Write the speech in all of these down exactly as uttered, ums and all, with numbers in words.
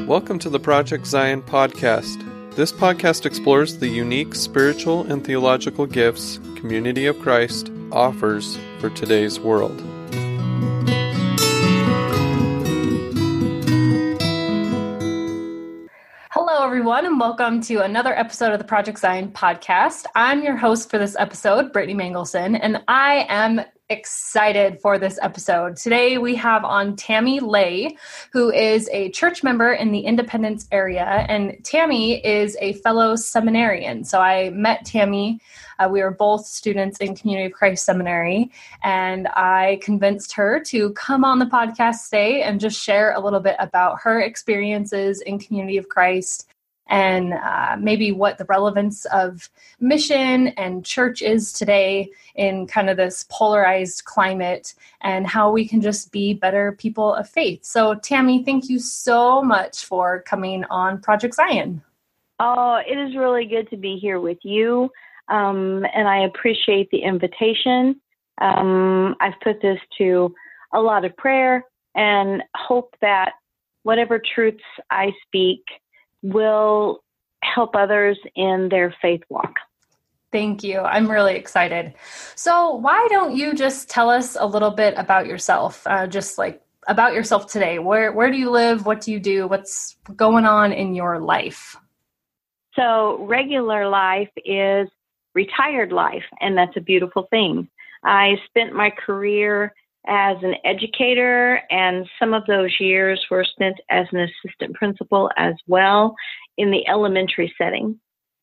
Welcome to the Project Zion podcast. This podcast explores the unique spiritual and theological gifts Community of Christ offers for today's world. Hello, everyone, and welcome to another episode of the Project Zion podcast. I'm your host for this episode, Brittany Mangelson, and I am excited for this episode. Today we have on Tammy Lay, who is a church member in the Independence area, and Tammy is a fellow seminarian. So I met Tammy. Uh, we were both students in Community of Christ Seminary, and I convinced her to come on the podcast today and just share a little bit about her experiences in Community of Christ and uh, maybe what the relevance of mission and church is today in kind of this polarized climate, and how we can just be better people of faith. So, Tammy, thank you so much for coming on Project Zion. Oh, it is really good to be here with you, um, and I appreciate the invitation. Um, I've put this to a lot of prayer and hope that whatever truths I speak will help others in their faith walk. Thank you. I'm really excited. So why don't you just tell us a little bit about yourself, uh, just like about yourself today? Where where do you live? What do you do? What's going on in your life? So regular life is retired life, and that's a beautiful thing. I spent my career as an educator, and some of those years were spent as an assistant principal as well in the elementary setting,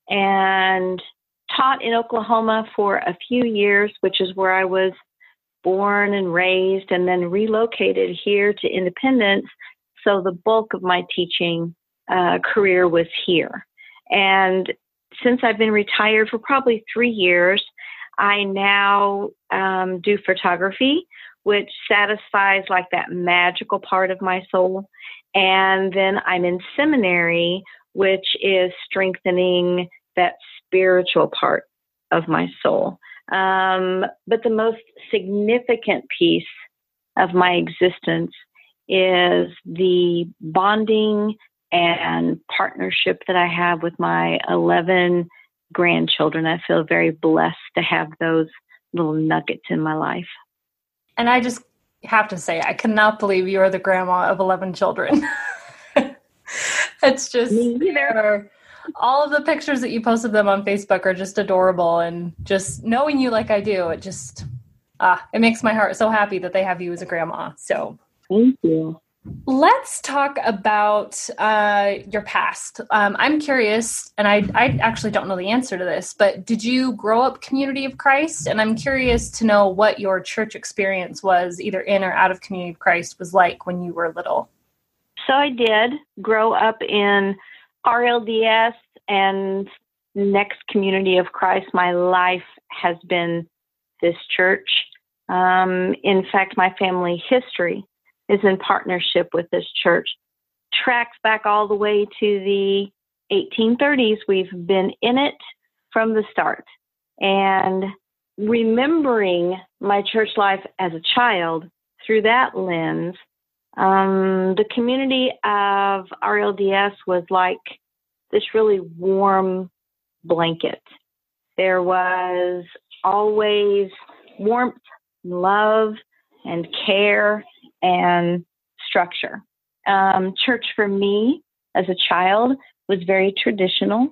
and taught in Oklahoma for a few years, which is where I was born and raised, and then relocated here to Independence. So the bulk of my teaching uh, career was here. And since I've been retired for probably three years, I now um, do photography, which satisfies like that magical part of my soul. And then I'm in seminary, which is strengthening that spiritual part of my soul. Um, but the most significant piece of my existence is the bonding and partnership that I have with my eleven grandchildren. I feel very blessed to have those little nuggets in my life. And I just have to say, I cannot believe you are the grandma of eleven children. It's just, all of the pictures that you post of them on Facebook are just adorable. And just knowing you like I do, it just, ah, it makes my heart so happy that they have you as a grandma. So thank you. Let's talk about uh, your past. Um, I'm curious, and I, I actually don't know the answer to this, but did you grow up Community of Christ? And I'm curious to know what your church experience was, either in or out of Community of Christ, was like when you were little. So I did grow up in R L D S and Next Community of Christ. My life has been this church. Um, in fact, my family history is in partnership with this church. Tracks back all the way to the eighteen thirties. We've been in it from the start. And remembering my church life as a child through that lens, um, the community of R L D S was like this really warm blanket. There was always warmth, love, and care and structure. Um, church for me as a child was very traditional.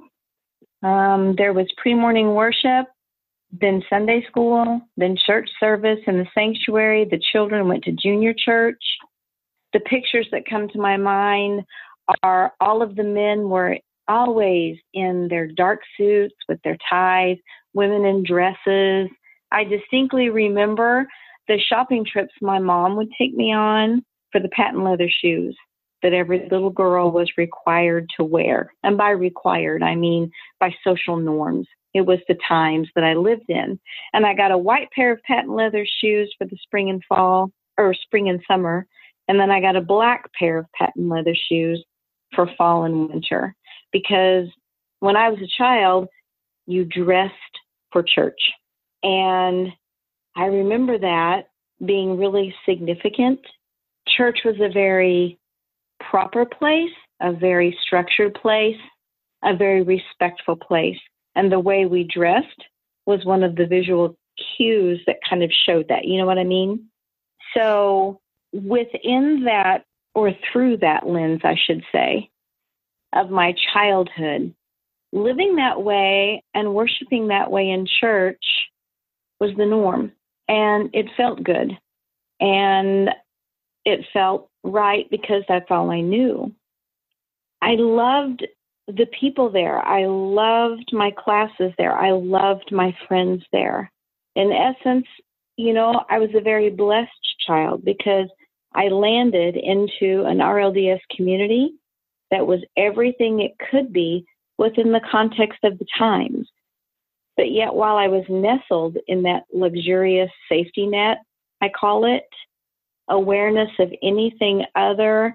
Um, there was pre-morning worship, then Sunday school, then church service in the sanctuary. The children went to junior church. The pictures that come to my mind are all of the men were always in their dark suits with their ties, women in dresses. I distinctly remember the shopping trips my mom would take me on for the patent leather shoes that every little girl was required to wear. And by required, I mean by social norms. It was the times that I lived in. And I got a white pair of patent leather shoes for the spring and fall, or spring and summer. And then I got a black pair of patent leather shoes for fall and winter. Because when I was a child, you dressed for church. And I remember that being really significant. Church was a very proper place a very structured place, a very respectful place. And the way we dressed was one of the visual cues that kind of showed that. You know what I mean? So within that, or through that lens, I should say, of my childhood, living that way and worshiping that way in church was the norm. And it felt good. And it felt right because that's all I knew. I loved the people there. I loved my classes there. I loved my friends there. In essence, you know, I was a very blessed child because I landed into an R L D S community that was everything it could be within the context of the times. But yet, while I was nestled in that luxurious safety net, I call it, awareness of anything other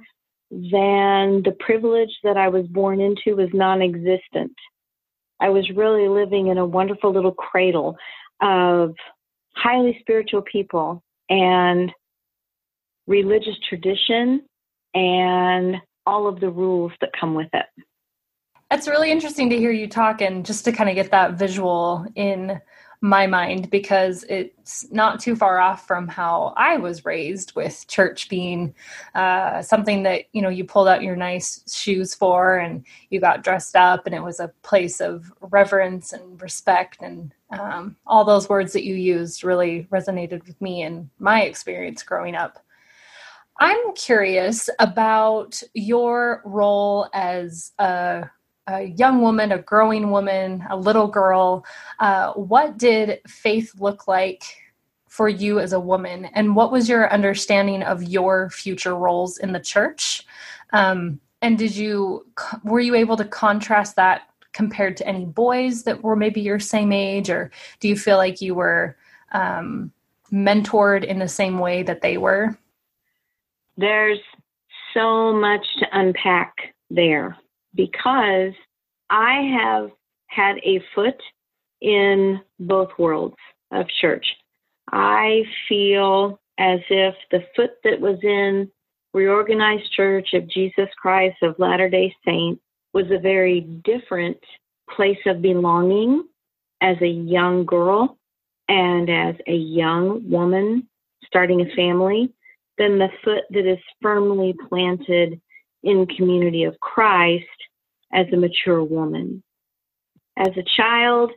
than the privilege that I was born into was non-existent. I was really living in a wonderful little cradle of highly spiritual people and religious tradition and all of the rules that come with it. It's really interesting to hear you talk and just to kind of get that visual in my mind, because it's not too far off from how I was raised, with church being uh, something that, you know, you pulled out your nice shoes for and you got dressed up, and it was a place of reverence and respect, and um, all those words that you used really resonated with me and my experience growing up. I'm curious about your role as a a young woman, a growing woman, a little girl. Uh, what did faith look like for you as a woman? And what was your understanding of your future roles in the church? Um, and did you, were you able to contrast that compared to any boys that were maybe your same age? Or do you feel like you were um, mentored in the same way that they were? There's so much to unpack there, because I have had a foot in both worlds of church. I feel as if the foot that was in Reorganized Church of Jesus Christ of Latter-day Saints was a very different place of belonging as a young girl and as a young woman starting a family than the foot that is firmly planted in Community of Christ as a mature woman. As a child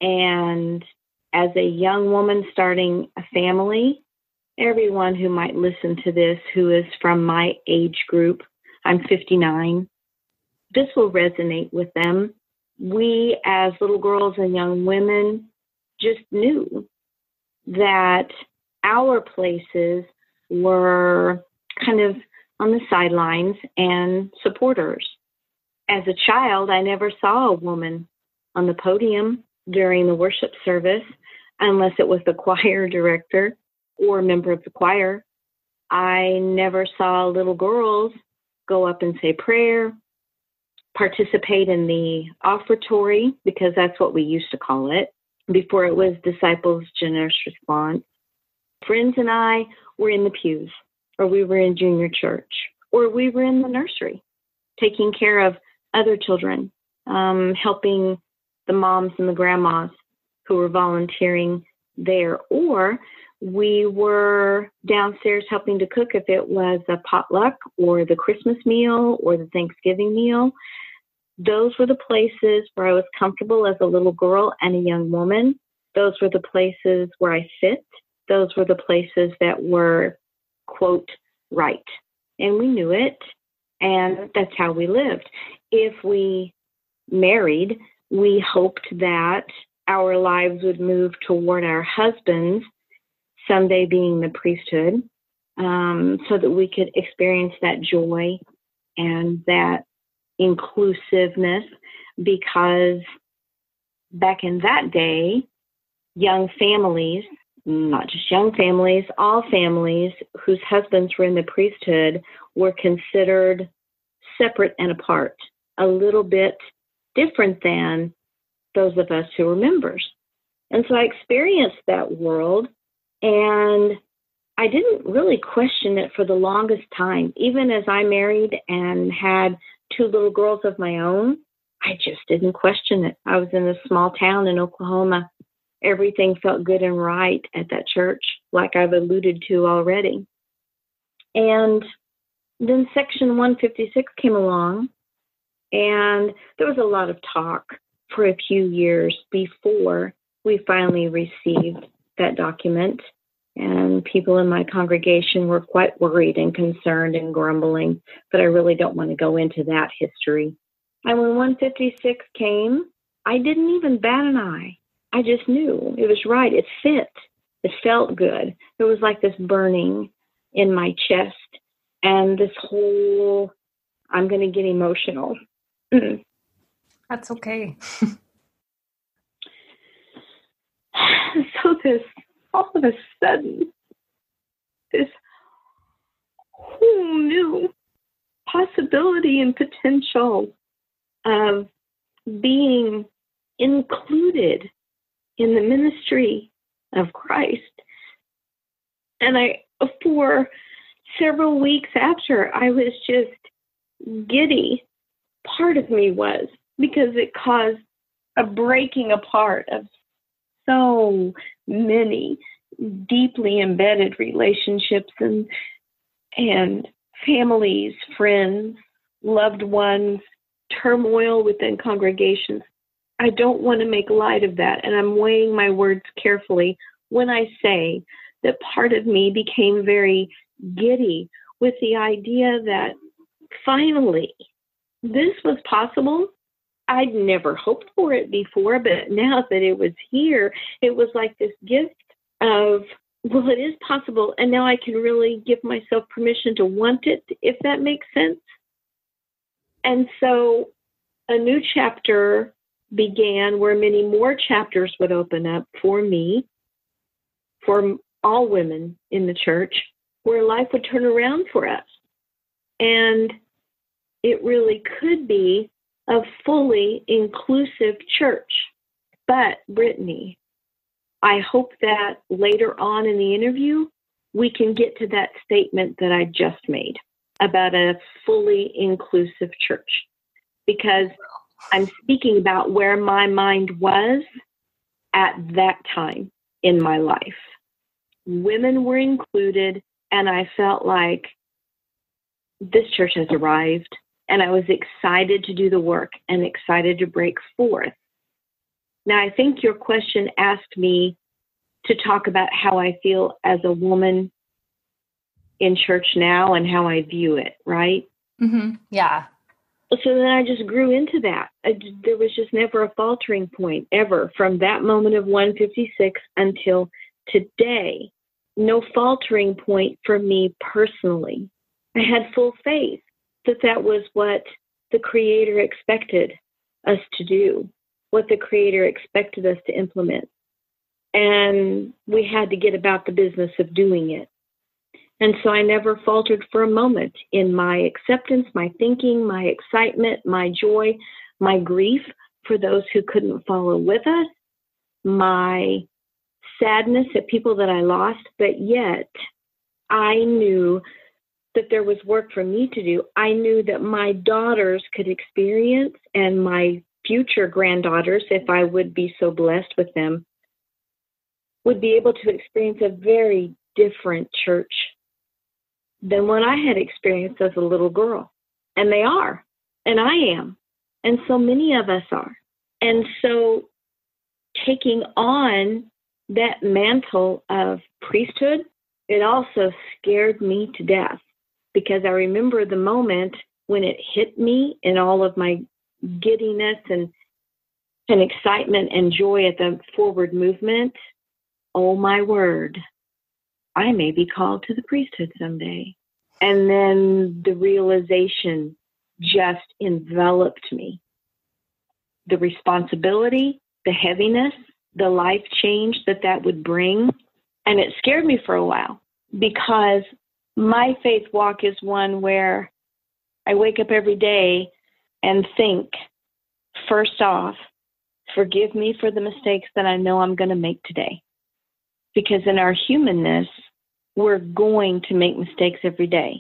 and as a young woman starting a family, everyone who might listen to this who is from my age group, I'm fifty-nine, this will resonate with them. We as little girls and young women just knew that our places were kind of on the sidelines and supporters. As a child, I never saw a woman on the podium during the worship service unless it was the choir director or a member of the choir. I never saw little girls go up and say prayer, participate in the offertory, because that's what we used to call it before it was Disciples Generous Response. Friends and I were in the pews, or we were in junior church, or we were in the nursery, taking care of other children, um, helping the moms and the grandmas who were volunteering there, or we were downstairs helping to cook if it was a potluck or the Christmas meal or the Thanksgiving meal. Those were the places where I was comfortable as a little girl and a young woman. Those were the places where I fit. Those were the places that were, quote, right. And we knew it, and that's how we lived. If we married, we hoped that our lives would move toward our husbands, someday being the priesthood, um, so that we could experience that joy and that inclusiveness, because back in that day, young families, not just young families, all families whose husbands were in the priesthood were considered separate and apart, a little bit different than those of us who were members. And so I experienced that world, and I didn't really question it for the longest time. Even as I married and had two little girls of my own, I just didn't question it. I was in a small town in Oklahoma. Everything felt good and right at that church, like I've alluded to already. And then Section one fifty-six came along, and there was a lot of talk for a few years before we finally received that document. And people in my congregation were quite worried and concerned and grumbling, but I really don't want to go into that history. And when one fifty-six came, I didn't even bat an eye. I just knew it was right. It fit. It felt good. It was like this burning in my chest and this whole, I'm going to get emotional. That's okay. So this, all of a sudden, this whole new possibility and potential of being included in the ministry of Christ. And I, for several weeks after, I was just giddy. Part of me was, because it caused a breaking apart of so many deeply embedded relationships and and families, friends, loved ones, turmoil within congregations. I don't want to make light of that, and I'm weighing my words carefully when I say that part of me became very giddy with the idea that finally this was possible. I'd never hoped for it before, but now that it was here, it was like this gift of, well, it is possible, and now I can really give myself permission to want it, if that makes sense. And so a new chapter began where many more chapters would open up for me, for all women in the church, where life would turn around for us. And it really could be a fully inclusive church. But, Brittany, I hope that later on in the interview, we can get to that statement that I just made about a fully inclusive church, because I'm speaking about where my mind was at that time in my life. Women were included, and I felt like this church has arrived, and I was excited to do the work and excited to break forth. Now, I think your question asked me to talk about how I feel as a woman in church now and how I view it, right? Mm-hmm. Yeah. So then I just grew into that. I, there was just never a faltering point, ever, from that moment of one fifty-six until today. No faltering point for me personally. I had full faith that that was what the Creator expected us to do, what the Creator expected us to implement. And we had to get about the business of doing it. And so I never faltered for a moment in my acceptance, my thinking, my excitement, my joy, my grief for those who couldn't follow with us, my sadness at people that I lost, but yet I knew that there was work for me to do. I knew that my daughters could experience, and my future granddaughters, if I would be so blessed with them, would be able to experience a very different church than what I had experienced as a little girl. And they are, and I am, and so many of us are. And so taking on that mantle of priesthood, it also scared me to death, because I remember the moment when it hit me in all of my giddiness and, and excitement and joy at the forward movement. Oh my word, I may be called to the priesthood someday. And then the realization just enveloped me. The responsibility, the heaviness, the life change that that would bring. And it scared me for a while, because my faith walk is one where I wake up every day and think, first off, forgive me for the mistakes that I know I'm going to make today. Because in our humanness, we're going to make mistakes every day.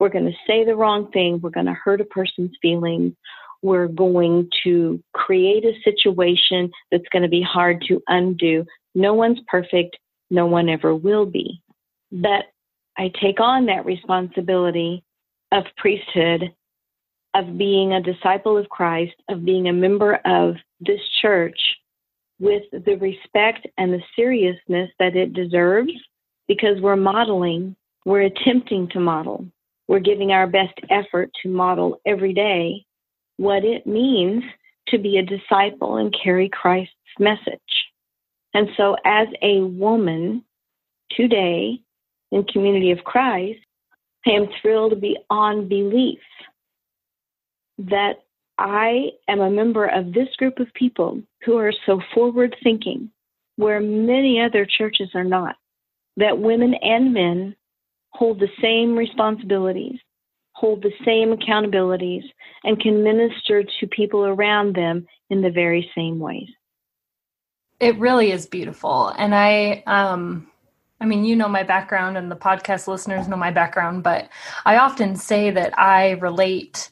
We're going to say the wrong thing. We're going to hurt a person's feelings. We're going to create a situation that's going to be hard to undo. No one's perfect. No one ever will be. But I take on that responsibility of priesthood, of being a disciple of Christ, of being a member of this church with the respect and the seriousness that it deserves, because we're modeling, we're attempting to model, we're giving our best effort to model every day what it means to be a disciple and carry Christ's message. And so as a woman today in Community of Christ, I am thrilled beyond belief that I am a member of this group of people who are so forward-thinking, where many other churches are not, that women and men hold the same responsibilities, hold the same accountabilities, and can minister to people around them in the very same ways. It really is beautiful. And I, um, I mean, you know my background, and the podcast listeners know my background, but I often say that I relate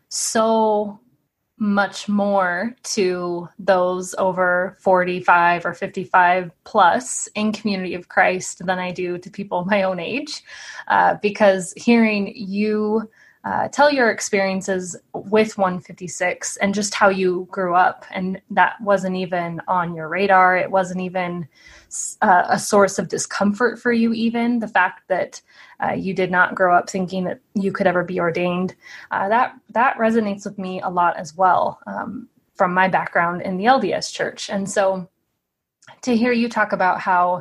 so much more to those over forty-five or fifty-five plus in Community of Christ than I do to people my own age, uh, because hearing you uh, tell your experiences with one fifty-six and just how you grew up, and that wasn't even on your radar. It wasn't even uh, a source of discomfort for you, even the fact that Uh, you did not grow up thinking that you could ever be ordained. Uh, that that resonates with me a lot as well, um, from my background in the L D S church. And so to hear you talk about how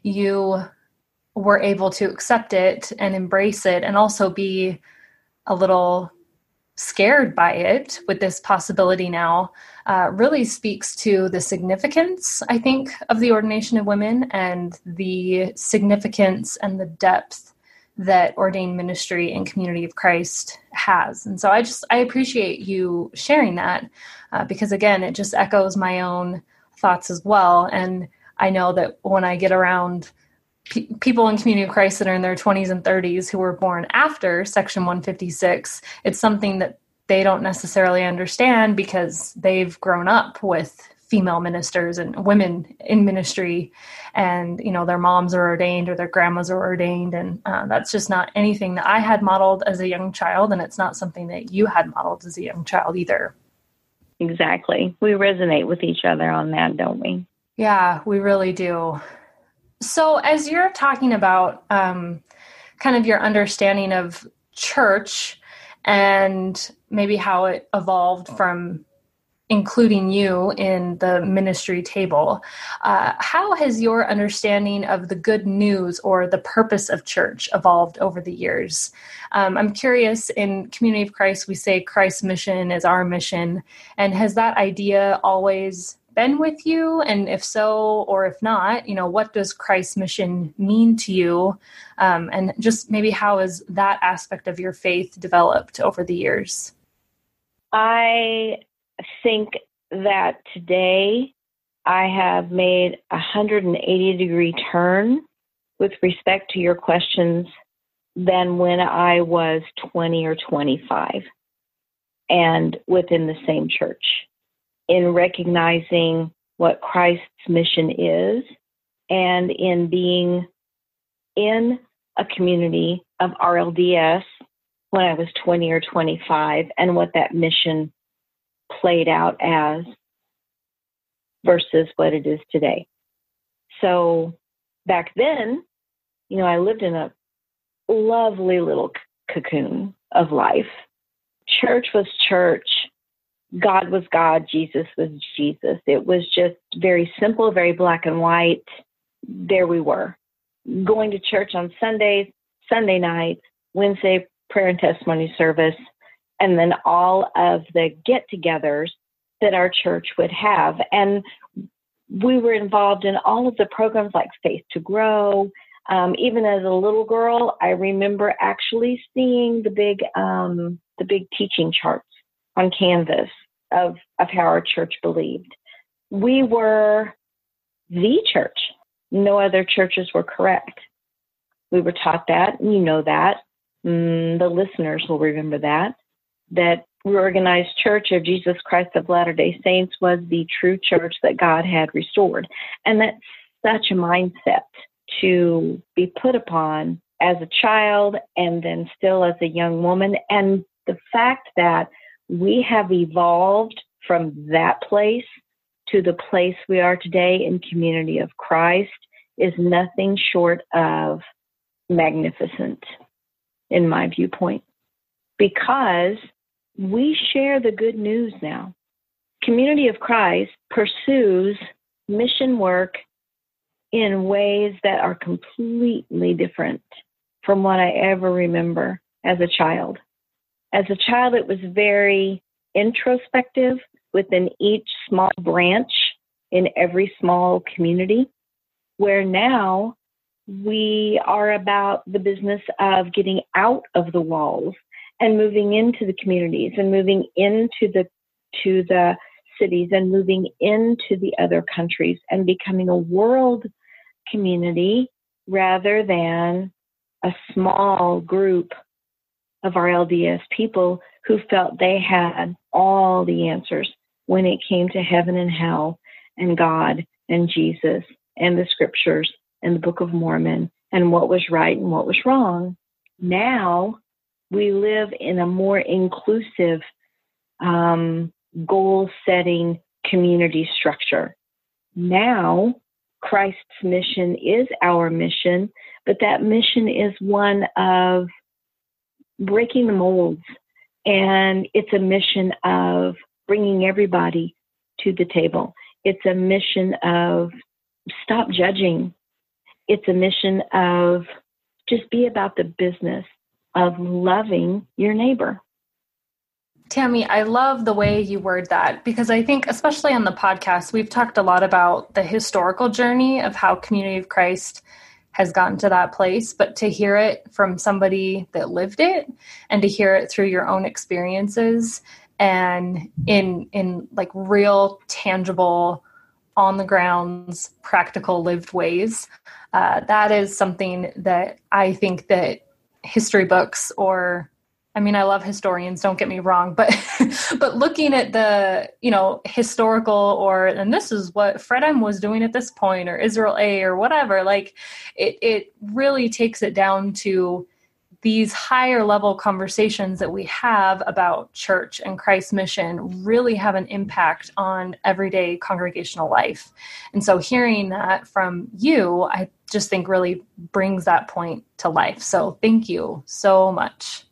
you were able to accept it and embrace it, and also be a little scared by it with this possibility now, uh, really speaks to the significance, I think, of the ordination of women, and the significance and the depth that ordained ministry and Community of Christ has. And so I just, I appreciate you sharing that, uh, because again, it just echoes my own thoughts as well. And I know that when I get around pe- people in Community of Christ that are in their twenties and thirties who were born after Section one fifty-six, it's something that they don't necessarily understand, because they've grown up with female ministers and women in ministry, and, you know, their moms are ordained or their grandmas are ordained. And uh, that's just not anything that I had modeled as a young child. And it's not something that you had modeled as a young child either. Exactly. We resonate with each other on that, don't we? Yeah, we really do. So as you're talking about um, kind of your understanding of church and maybe how it evolved from including you in the ministry table, uh, how has your understanding of the good news or the purpose of church evolved over the years? Um, I'm curious, in Community of Christ, we say Christ's mission is our mission. And has that idea always been with you? And if so, or if not, you know, what does Christ's mission mean to you? Um, and just maybe how has that aspect of your faith developed over the years? I think that today I have made a one hundred eighty degree turn with respect to your questions than when I was twenty or twenty-five, and within the same church, in recognizing what Christ's mission is, and in being in a community of R L D S when I was twenty or twenty-five, and what that mission played out as versus what it is today. So back then, you know, I lived in a lovely little cocoon of life. Church was church. God was God. Jesus was Jesus. It was just very simple, very black and white. There we were, going to church on Sundays, Sunday nights, Wednesday prayer and testimony service, and then all of the get-togethers that our church would have. And we were involved in all of the programs like Faith to Grow. Um, even as a little girl, I remember actually seeing the big um, the big teaching charts on canvas of, of how our church believed. We were the church. No other churches were correct. We were taught that, and you know that. mm, the listeners will remember that, that Reorganized Church of Jesus Christ of Latter-day Saints was the true church that God had restored. And that's such a mindset to be put upon as a child and then still as a young woman. And the fact that we have evolved from that place to the place we are today in Community of Christ is nothing short of magnificent, in my viewpoint, because we share the good news now. Community of Christ pursues mission work in ways that are completely different from what I ever remember as a child. As a child, it was very introspective within each small branch in every small community, where now we are about the business of getting out of the walls and moving into the communities and moving into the to the cities and moving into the other countries and becoming a world community rather than a small group of our L D S people who felt they had all the answers when it came to heaven and hell and God and Jesus and the scriptures and the Book of Mormon and what was right and what was wrong. Now we live in a more inclusive, um, goal-setting community structure. Now Christ's mission is our mission, but that mission is one of breaking the molds, and it's a mission of bringing everybody to the table. It's a mission of stop judging. It's a mission of just be about the business of loving your neighbor. Tammy, I love the way you word that, because I think, especially on the podcast, we've talked a lot about the historical journey of how Community of Christ has gotten to that place, but to hear it from somebody that lived it and to hear it through your own experiences and in in like real, tangible, on the grounds, practical, lived ways, uh, that is something that I think that history books or I mean, I love historians, don't get me wrong, but but looking at the, you know, historical or, and this is what Fred M was doing at this point, or Israel A or whatever, like it, it really takes it down to these higher level conversations that we have about church and Christ's mission really have an impact on everyday congregational life. And so hearing that from you, I just think really brings that point to life. So thank you so much.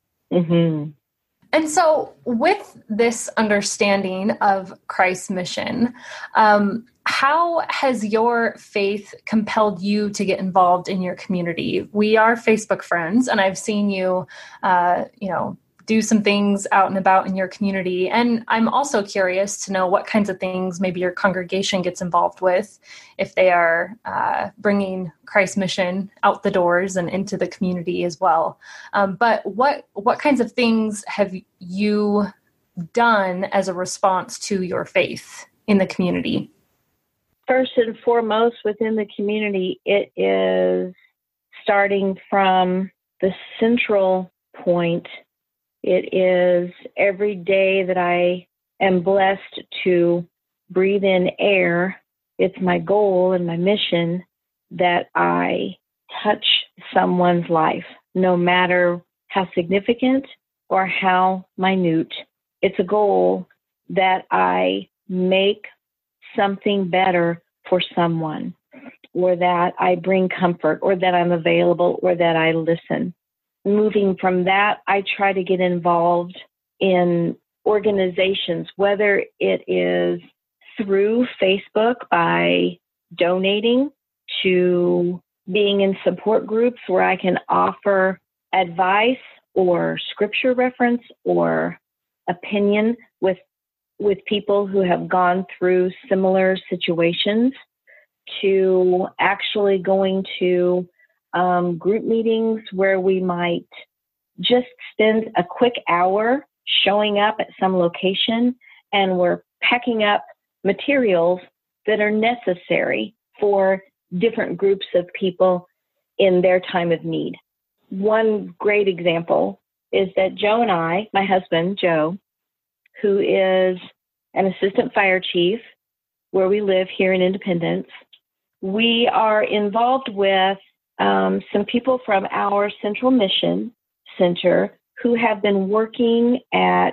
Mm-hmm. And so with this understanding of Christ's mission, um, how has your faith compelled you to get involved in your community? We are Facebook friends, and I've seen you, uh, you know, do some things out and about in your community. And I'm also curious to know what kinds of things maybe your congregation gets involved with if they are uh, bringing Christ's mission out the doors and into the community as well. Um, but what what kinds of things have you done as a response to your faith in the community? First and foremost, within the community, it is starting from the central point. It is every day that I am blessed to breathe in air. It's my goal and my mission that I touch someone's life, no matter how significant or how minute. It's a goal that I make something better for someone, or that I bring comfort, or that I'm available, or that I listen. Moving from that, I try to get involved in organizations, whether it is through Facebook by donating, to being in support groups where I can offer advice or scripture reference or opinion with with people who have gone through similar situations, to actually going to um, group meetings where we might just spend a quick hour showing up at some location and we're packing up materials that are necessary for different groups of people in their time of need. one great example is that Joe and I, my husband, Joe, who is an assistant fire chief where we live here in Independence, we are involved with um, some people from our Central Mission Center who have been working at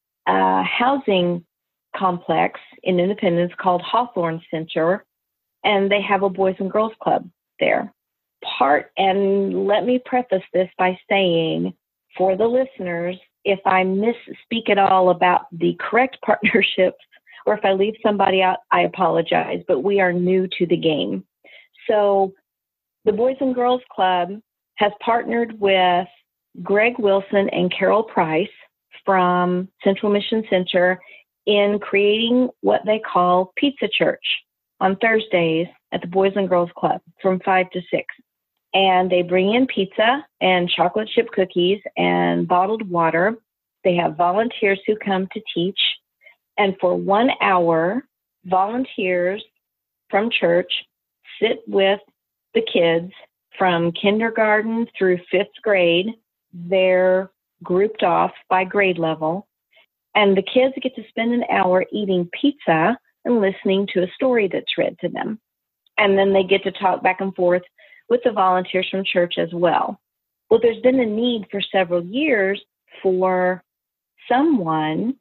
a housing complex in Independence called Hawthorne Center, and they have a Boys and Girls Club there. Part, and let me preface this by saying, for the listeners, if I misspeak at all about the correct partnerships, or if I leave somebody out, I apologize, but we are new to the game. So the Boys and Girls Club has partnered with Greg Wilson and Carol Price from Central Mission Center in creating what they call Pizza Church on Thursdays at the Boys and Girls Club from five to six. And they bring in pizza and chocolate chip cookies and bottled water. They have volunteers who come to teach. And for one hour, volunteers from church sit with the kids from kindergarten through fifth grade. They're grouped off by grade level. And the kids get to spend an hour eating pizza and listening to a story that's read to them. And then they get to talk back and forth with the volunteers from church as well. Well, there's been a need for several years for someone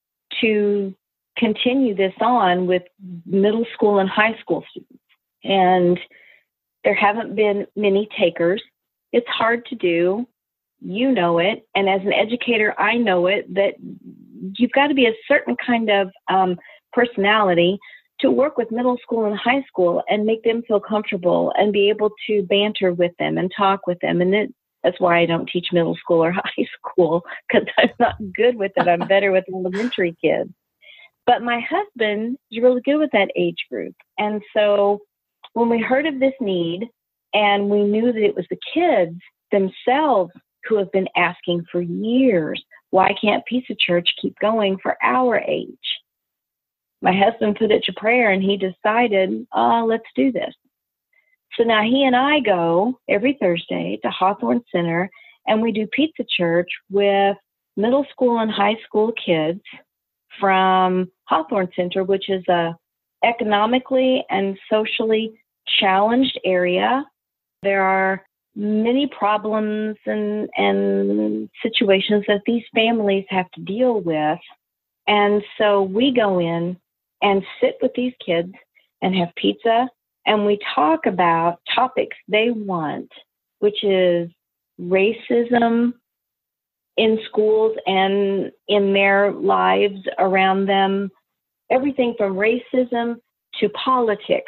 to continue this on with middle school and high school students. And there haven't been many takers. It's hard to do. You know it. And as an educator, I know it, that you've got to be a certain kind of um, personality to work with middle school and high school and make them feel comfortable and be able to banter with them and talk with them. And it, that's why I don't teach middle school or high school, because I'm not good with it. I'm better with elementary kids. But my husband is really good with that age group. And so when we heard of this need and we knew that it was the kids themselves who have been asking for years, why can't Pizza Church keep going for our age? My husband put it to prayer and he decided, oh, let's do this. So now he and I go every Thursday to Hawthorne Center and we do Pizza Church with middle school and high school kids from Hawthorne Center, which is a economically and socially challenged area. There are many problems and, and situations that these families have to deal with. And so we go in and sit with these kids and have pizza, and we talk about topics they want, which is racism in schools and in their lives around them, everything from racism to politics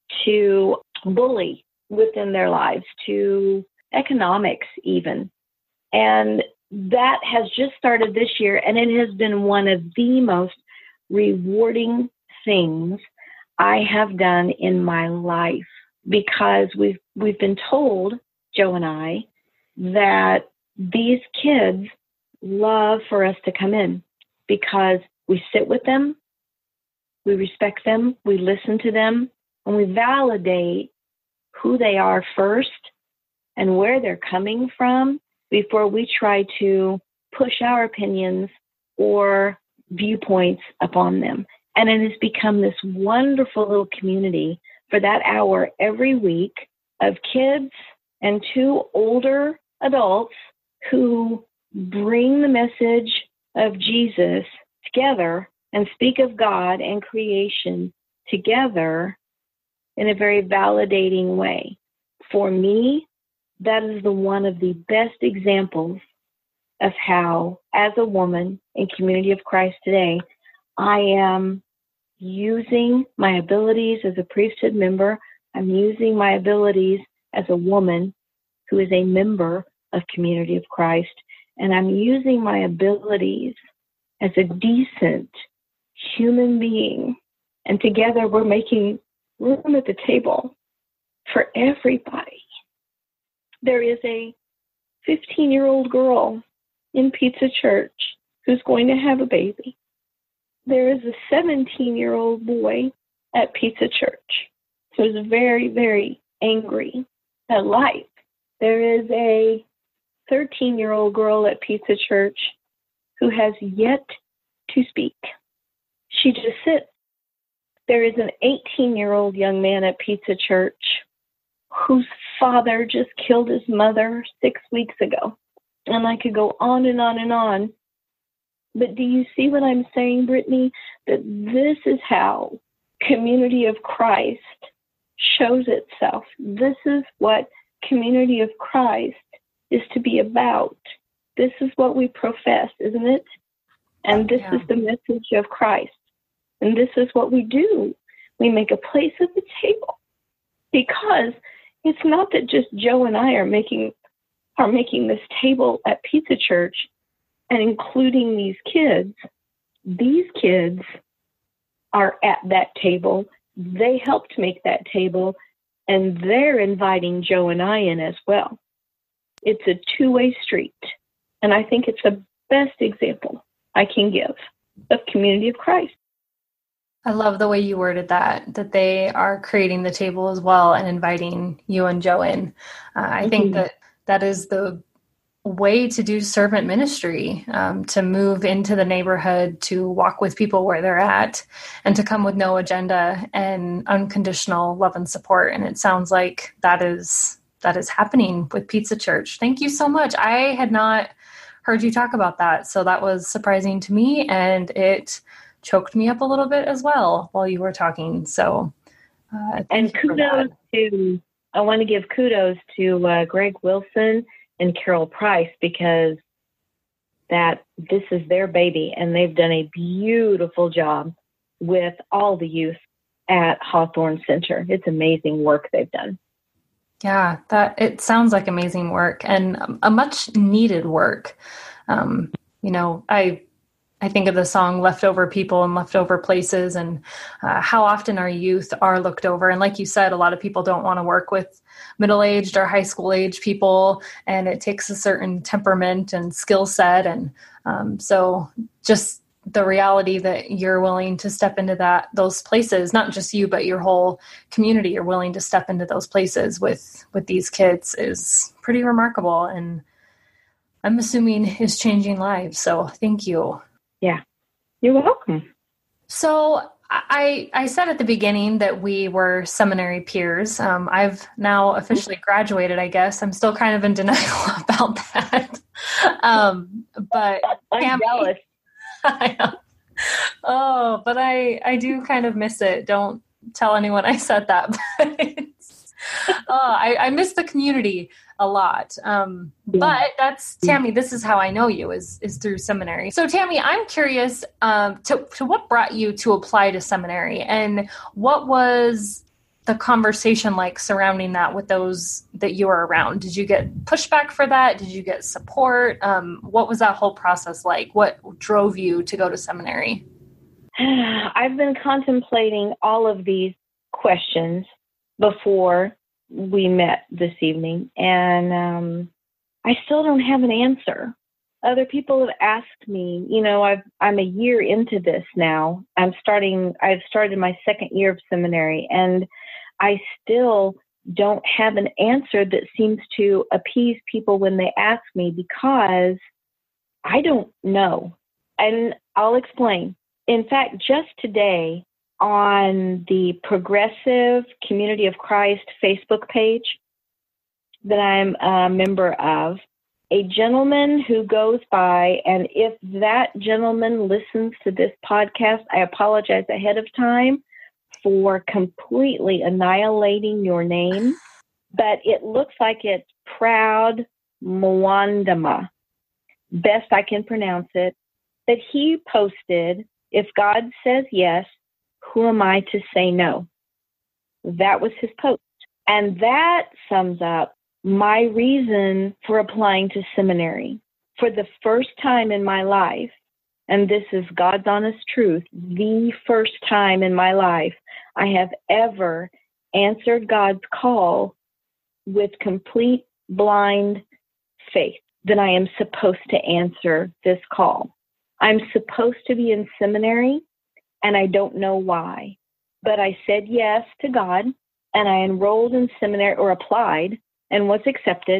to bully within their lives to economics even. And that has just started this year, and it has been one of the most rewarding things I have done in my life, because we've we've been told, Joe and I, that these kids love for us to come in because we sit with them, we respect them, we listen to them, and we validate who they are first and where they're coming from before we try to push our opinions or viewpoints upon them. And it has become this wonderful little community for that hour every week of kids and two older adults who bring the message of Jesus together and speak of God and creation together in a very validating way. For me, that is the one of the best examples of how, as a woman in Community of Christ today, I am using my abilities as a priesthood member. I'm using my abilities as a woman who is a member of Community of Christ. And I'm using my abilities as a decent human being. And together we're making room at the table for everybody. There is a fifteen-year-old girl in Pizza Church who's going to have a baby. There is a seventeen-year-old boy at Pizza Church who's very, very angry at life. There is a thirteen-year-old girl at Pizza Church who has yet to speak. She just sits. There is an eighteen-year-old young man at Pizza Church whose father just killed his mother six weeks ago. And I could go on and on and on. But do you see what I'm saying, Brittany? That this is how Community of Christ shows itself. This is what Community of Christ is to be about. This is what we profess, isn't it? And this Yeah. is the message of Christ. And this is what we do. We make a place at the table. Because it's not that just Joe and I are making are making this table at Pizza Church and including these kids. These kids are at that table. They helped make that table, and they're inviting Joe and I in as well. It's a two-way street, and I think it's the best example I can give of Community of Christ. I love the way you worded that, that they are creating the table as well and inviting you and Joe in. Uh, I mm-hmm. think that that is the way to do servant ministry, um, to move into the neighborhood, to walk with people where they're at, and to come with no agenda and unconditional love and support. And it sounds like that is that is happening with Pizza Church. Thank you so much. I had not heard you talk about that, so that was surprising to me, and it choked me up a little bit as well while you were talking. So, uh, and kudos to, I want to give kudos to uh, Greg Wilson and Carol Price, because that this is their baby, and they've done a beautiful job with all the youth at Hawthorne Center. It's amazing work they've done. Yeah, that it sounds like amazing work, and a much needed work. Um, you know, I I think of the song Leftover People and Leftover Places, and uh, how often our youth are looked over. And like you said, a lot of people don't want to work with middle-aged or high school-age people, and it takes a certain temperament and skill set. And um, so just the reality that you're willing to step into that those places, not just you, but your whole community, you're willing to step into those places with, with these kids is pretty remarkable. And I'm assuming is changing lives. So thank you. Yeah, you're welcome. So I I said at the beginning that we were seminary peers. Um, I've now officially graduated, I guess. I'm still kind of in denial about that. Um, but I'm Tammy, jealous. I know. Oh, but I, I do kind of miss it. Don't tell anyone I said that. But oh, I, I miss the community a lot. Um, but that's, Tammy, this is how I know you is, is through seminary. So Tammy, I'm curious um, to, to what brought you to apply to seminary, and what was the conversation like surrounding that with those that you were around? Did you get pushback for that? Did you get support? Um, what was that whole process like? What drove you to go to seminary? I've been contemplating all of these questions before we met this evening, and um, I still don't have an answer. Other people have asked me, you know, I've, I'm a year into this now. I'm starting, I've started my second year of seminary, and I still don't have an answer that seems to appease people when they ask me, because I don't know. And I'll explain. In fact, just today, on the Progressive Community of Christ Facebook page that I'm a member of, a gentleman who goes by, and if that gentleman listens to this podcast, I apologize ahead of time for completely annihilating your name, but it looks like it's Proud Mwandama, best I can pronounce it, that he posted, "If God says yes, who am I to say no?" That was his post. And that sums up my reason for applying to seminary. For the first time in my life, and this is God's honest truth, the first time in my life I have ever answered God's call with complete blind faith that I am supposed to answer this call. I'm supposed to be in seminary, and I don't know why. But I said yes to God, and I enrolled in seminary, or applied, and was accepted.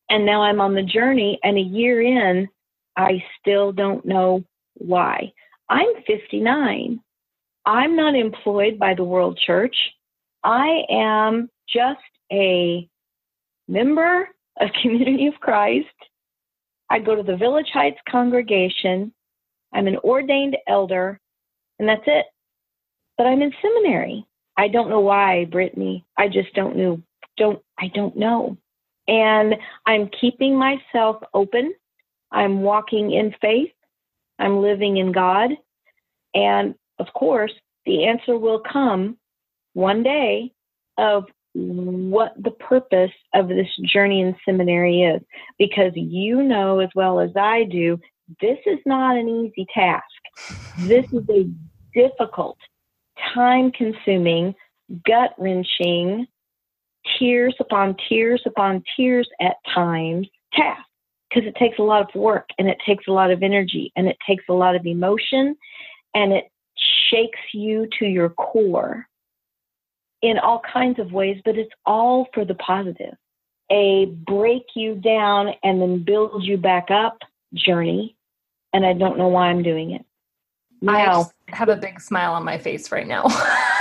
And now I'm on the journey, and a year in, I still don't know why. I'm fifty-nine. I'm not employed by the World Church. I am just a member of Community of Christ. I go to the Village Heights congregation. I'm an ordained elder, and that's it. But I'm in seminary. I don't know why, Brittany. I just don't know. Don't I don't know. And I'm keeping myself open. I'm walking in faith. I'm living in God. And of course, the answer will come one day of what the purpose of this journey in seminary is. Because you know as well as I do, this is not an easy task. This is a difficult, time-consuming, gut-wrenching, tears upon tears upon tears at times task, because it takes a lot of work, and it takes a lot of energy, and it takes a lot of emotion, and it shakes you to your core in all kinds of ways, but it's all for the positive. A break you down and then build you back up journey, and I don't know why I'm doing it. Now, I just have a big smile on my face right now.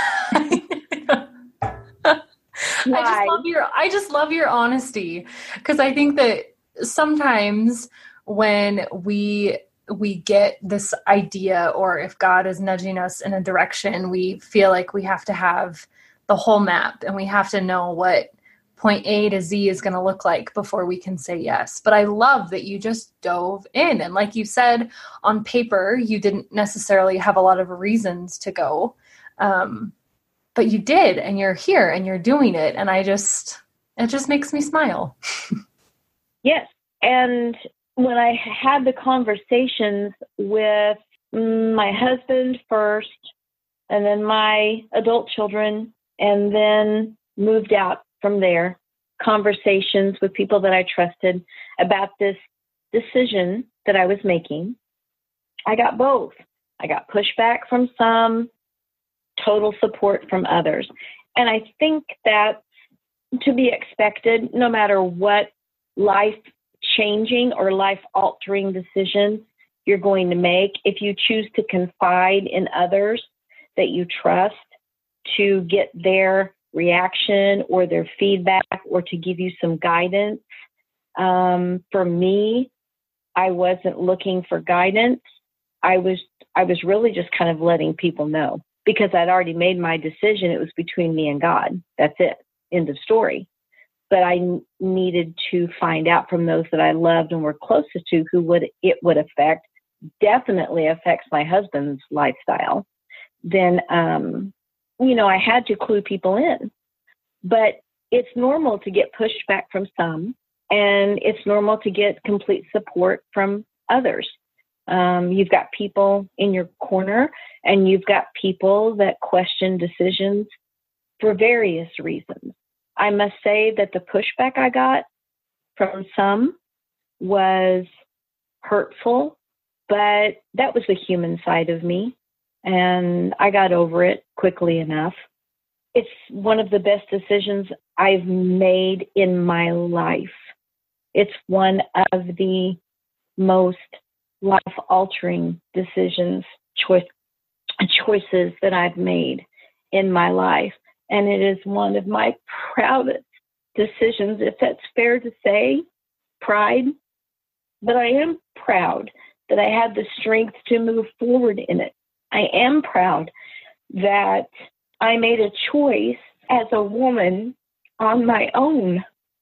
I just love your I just love your honesty, because I think that sometimes when we we get this idea, or if God is nudging us in a direction, we feel like we have to have the whole map, and we have to know what point A to Z is going to look like before we can say yes. But I love that you just dove in, and like you said, on paper you didn't necessarily have a lot of reasons to go. Um, But you did, and you're here, and you're doing it, and I just, it just makes me smile. Yes, and when I had the conversations with my husband first, and then my adult children, and then moved out from there, conversations with people that I trusted about this decision that I was making, I got both. I got pushback from some, total support from others. And I think that's to be expected, no matter what life-changing or life-altering decision you're going to make. If you choose to confide in others that you trust to get their reaction or their feedback, or to give you some guidance. Um, for me, I wasn't looking for guidance. I was I was really just kind of letting people know, because I'd already made my decision. It was between me and God. That's it. End of story. But I n- needed to find out from those that I loved and were closest to who would it would affect. Definitely affects my husband's lifestyle. Then, um, you know, I had to clue people in. But it's normal to get pushed back from some, and it's normal to get complete support from others. Um, you've got people in your corner, and you've got people that question decisions for various reasons. I must say that the pushback I got from some was hurtful, but that was the human side of me, and I got over it quickly enough. It's one of the best decisions I've made in my life. It's one of the most life-altering decisions, choice, choices that I've made in my life. And it is one of my proudest decisions, if that's fair to say, pride. But I am proud that I had the strength to move forward in it. I am proud that I made a choice as a woman on my own.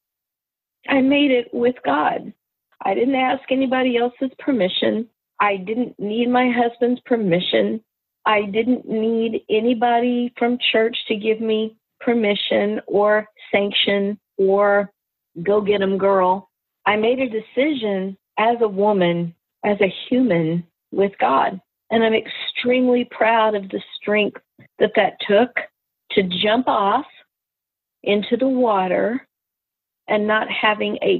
I made it with God. I didn't ask anybody else's permission. I didn't need my husband's permission. I didn't need anybody from church to give me permission or sanction or go get 'em, girl. I made a decision as a woman, as a human with God. And I'm extremely proud of the strength that that took to jump off into the water and not having a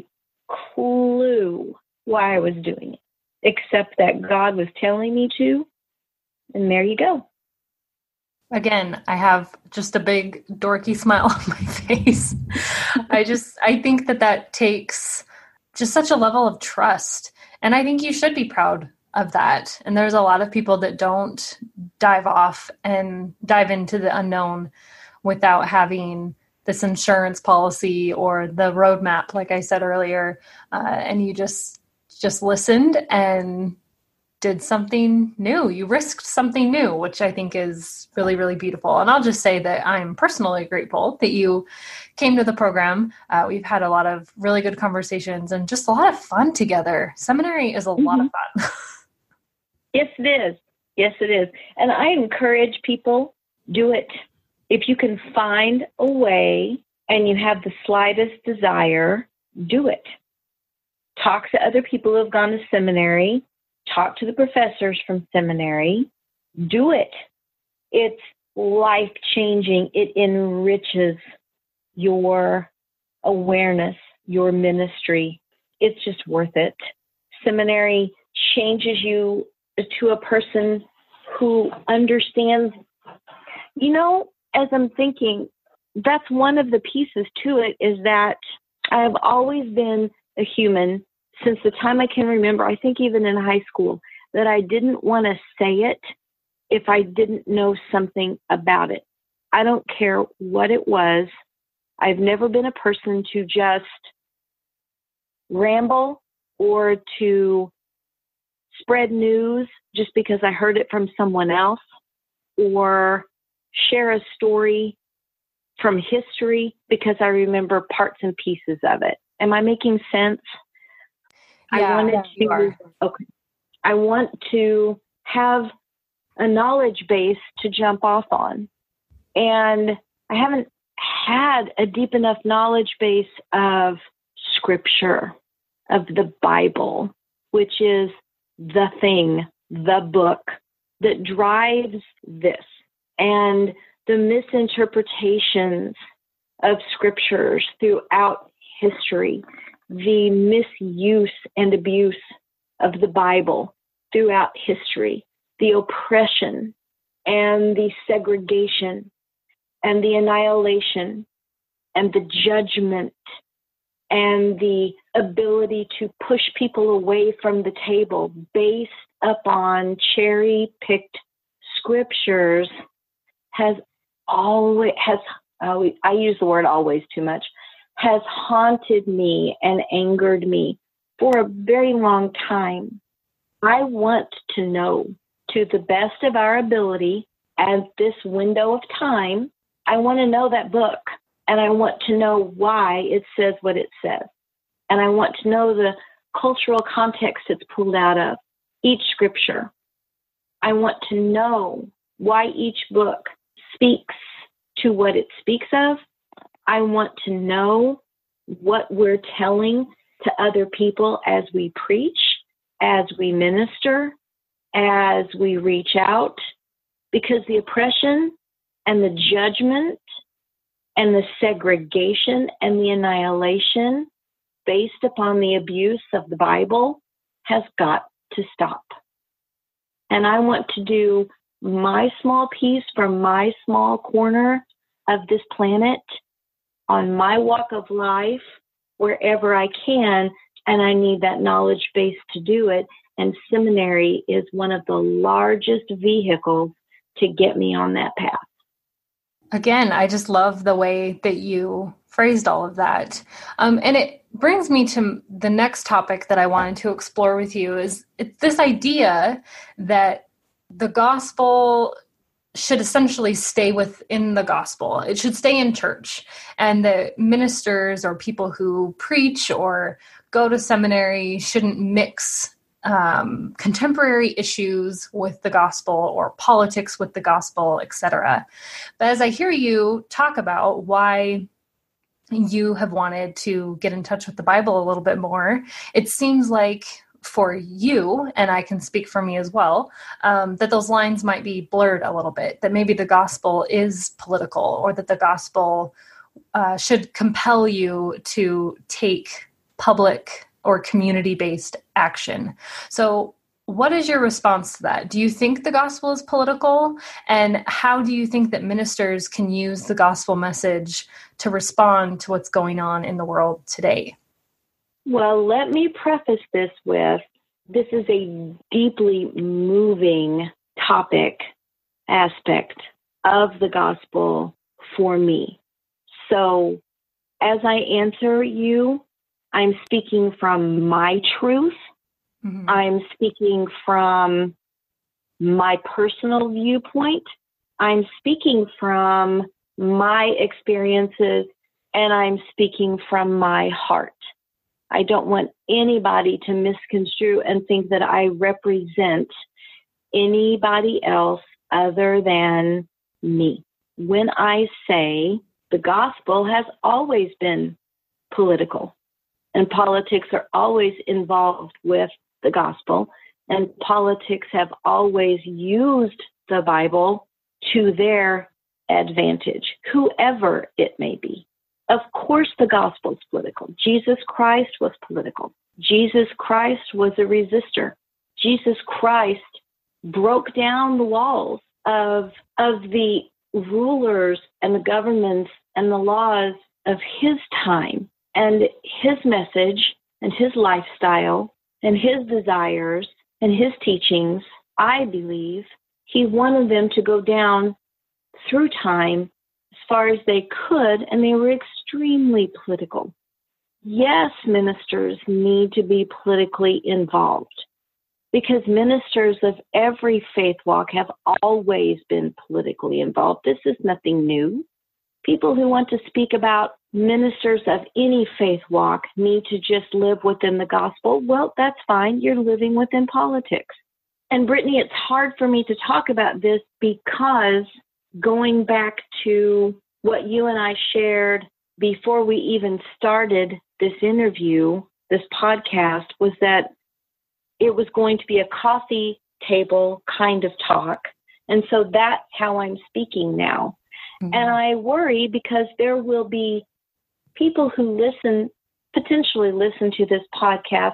clue why I was doing it, except that God was telling me to. And there you go. Again, I have just a big dorky smile on my face. I just, I think that that takes just such a level of trust. And I think you should be proud of that. And there's a lot of people that don't dive off and dive into the unknown without having this insurance policy or the roadmap, like I said earlier. Uh, and you just, just listened and did something new. You risked something new, which I think is really, really beautiful. And I'll just say that I'm personally grateful that you came to the program. Uh, we've had a lot of really good conversations and just a lot of fun together. Seminary is a mm-hmm. lot of fun. Yes, it is. Yes, it is. And I encourage people, do it. If you can find a way and you have the slightest desire, do it. Talk to other people who have gone to seminary. Talk to the professors from seminary. Do it. It's life-changing. It enriches your awareness, your ministry. It's just worth it. Seminary changes you to a person who understands. You know, as I'm thinking, that's one of the pieces to it, is that I've always been a human since the time I can remember, I think even in high school, that I didn't want to say it if I didn't know something about it. I don't care what it was. I've never been a person to just ramble or to spread news just because I heard it from someone else, or share a story from history because I remember parts and pieces of it. Am I making sense? Yeah, I wanted you to, are. okay. I want to have a knowledge base to jump off on. And I haven't had a deep enough knowledge base of Scripture, of the Bible, which is the thing, the book that drives this. And the misinterpretations of Scriptures throughout history, the misuse and abuse of the Bible throughout history, the oppression and the segregation and the annihilation and the judgment and the ability to push people away from the table based upon cherry-picked scriptures has always, has, uh, I use the word always too much, has haunted me and angered me for a very long time. I want to know, to the best of our ability at this window of time, I want to know that book, and I want to know why it says what it says. And I want to know the cultural context it's pulled out of, each scripture. I want to know why each book speaks to what it speaks of. I want to know what we're telling to other people as we preach, as we minister, as we reach out, because the oppression and the judgment and the segregation and the annihilation based upon the abuse of the Bible has got to stop. And I want to do my small piece from my small corner of this planet on my walk of life wherever I can, and I need that knowledge base to do it. And seminary is one of the largest vehicles to get me on that path. Again, I just love the way that you phrased all of that. Um, and it brings me to the next topic that I wanted to explore with you is it's this idea that the gospel should essentially stay within the gospel. It should stay in church. And the ministers or people who preach or go to seminary shouldn't mix um, contemporary issues with the gospel or politics with the gospel, et cetera. But as I hear you talk about why you have wanted to get in touch with the Bible a little bit more, it seems like for you, and I can speak for me as well, um, that those lines might be blurred a little bit, that maybe the gospel is political, or that the gospel uh, should compel you to take public or community-based action. So what is your response to that? Do you think the gospel is political? And how do you think that ministers can use the gospel message to respond to what's going on in the world today? Well, let me preface this with, this is a deeply moving topic, aspect of the gospel for me. So as I answer you, I'm speaking from my truth. Mm-hmm. I'm speaking from my personal viewpoint. I'm speaking from my experiences, and I'm speaking from my heart. I don't want anybody to misconstrue and think that I represent anybody else other than me. When I say the gospel has always been political, and politics are always involved with the gospel, and politics have always used the Bible to their advantage, whoever it may be. Of course, the gospel is political. Jesus Christ was political. Jesus Christ was a resistor. Jesus Christ broke down the walls of, of the rulers and the governments and the laws of his time. And his message and his lifestyle and his desires and his teachings, I believe, he wanted them to go down through time as far as they could, and they were extremely political. Yes, ministers need to be politically involved, because ministers of every faith walk have always been politically involved. This is nothing new. People who want to speak about ministers of any faith walk need to just live within the gospel. Well, that's fine. You're living within politics. And Brittany, it's hard for me to talk about this because going back to what you and I shared before we even started this interview, this podcast, was that it was going to be a coffee table kind of talk. And so that's how I'm speaking now. Mm-hmm. And I worry because there will be people who listen, potentially listen to this podcast,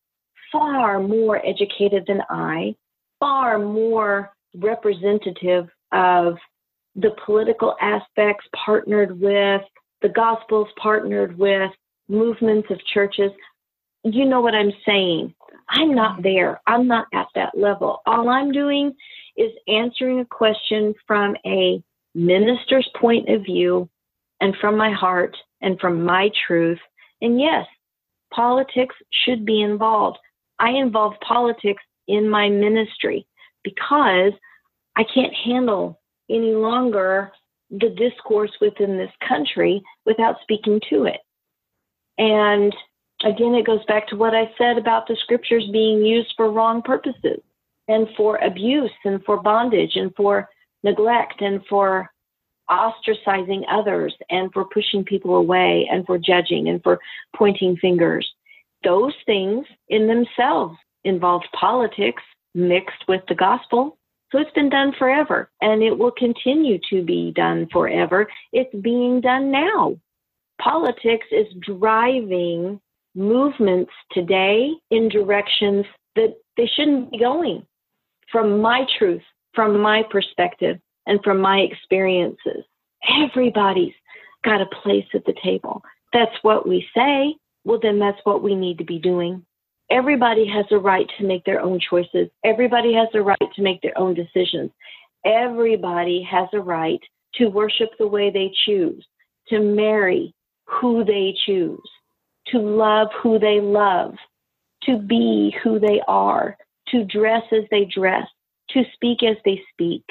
far more educated than I, far more representative of the political aspects partnered with, the gospels partnered with, movements of churches. You know what I'm saying? I'm not there. I'm not at that level. All I'm doing is answering a question from a minister's point of view and from my heart and from my truth. And yes, politics should be involved. I involve politics in my ministry because I can't handle any longer the discourse within this country without speaking to it. And again, it goes back to what I said about the scriptures being used for wrong purposes and for abuse and for bondage and for neglect and for ostracizing others and for pushing people away and for judging and for pointing fingers. Those things in themselves involve politics mixed with the gospel. So it's been done forever, and it will continue to be done forever. It's being done now. Politics is driving movements today in directions that they shouldn't be going, from my truth, from my perspective, and from my experiences. Everybody's got a place at the table. That's what we say. Well, then that's what we need to be doing. Everybody has a right to make their own choices. Everybody has a right to make their own decisions. Everybody has a right to worship the way they choose, to marry who they choose, to love who they love, to be who they are, to dress as they dress, to speak as they speak,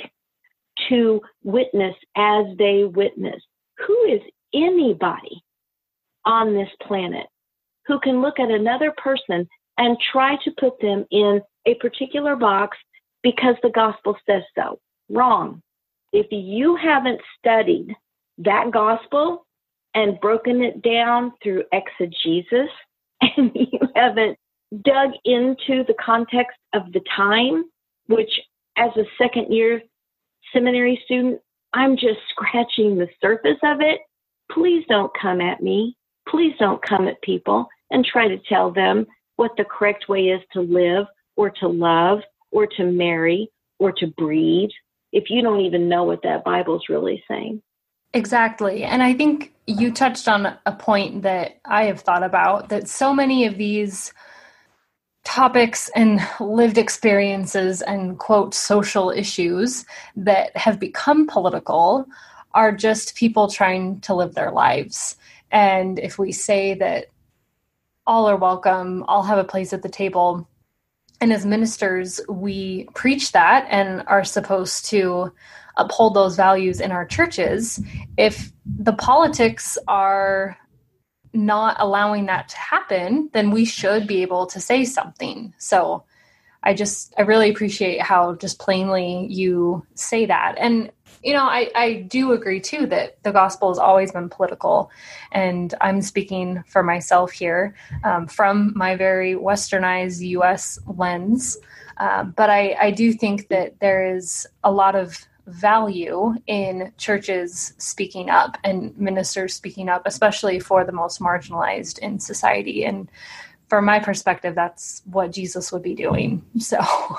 to witness as they witness. Who is anybody on this planet who can look at another person and try to put them in a particular box because the gospel says so? Wrong. If you haven't studied that gospel and broken it down through exegesis, and you haven't dug into the context of the time, which as a second year seminary student, I'm just scratching the surface of it, please don't come at me. Please don't come at people and try to tell them what the correct way is to live or to love or to marry or to breed if you don't even know what that Bible's really saying. Exactly. And I think you touched on a point that I have thought about, that so many of these topics and lived experiences and, quote, social issues that have become political are just people trying to live their lives. And if we say that all are welcome, all have a place at the table, and as ministers, we preach that and are supposed to uphold those values in our churches, if the politics are not allowing that to happen, then we should be able to say something. So I just, I really appreciate how just plainly you say that. And, you know, I, I do agree too that the gospel has always been political. And I'm speaking for myself here um, from my very westernized U S lens. Uh, but I, I do think that there is a lot of value in churches speaking up and ministers speaking up, especially for the most marginalized in society. And from my perspective, that's what Jesus would be doing. So